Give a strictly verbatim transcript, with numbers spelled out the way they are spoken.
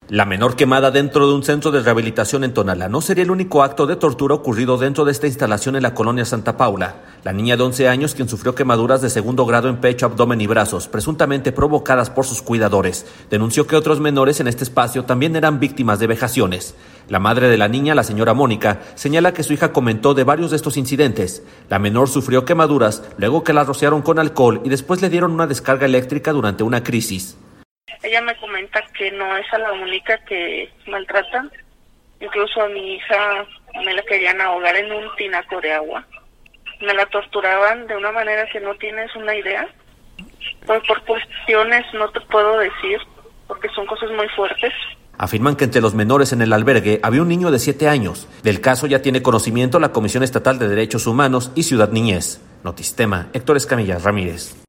La menor quemada dentro de un centro de rehabilitación en Tonalá no sería el único acto de tortura ocurrido dentro de esta instalación en la colonia Santa Paula. La niña de once años, quien sufrió quemaduras de segundo grado en pecho, abdomen y brazos, presuntamente provocadas por sus cuidadores, denunció que otros menores en este espacio también eran víctimas de vejaciones. La madre de la niña, la señora Mónica, señala que su hija comentó de varios de estos incidentes. La menor sufrió quemaduras luego que la rociaron con alcohol y después le dieron una descarga eléctrica durante una crisis. Ella me comenta que no es a la única que maltratan. Incluso a mi hija me la querían ahogar en un tinaco de agua. Me la torturaban de una manera que no tienes una idea. Pues por cuestiones no te puedo decir, porque son cosas muy fuertes. Afirman que entre los menores en el albergue había un niño de siete años. Del caso ya tiene conocimiento la Comisión Estatal de Derechos Humanos y Ciudad Niñez. Notistema, Héctor Escamilla Ramírez.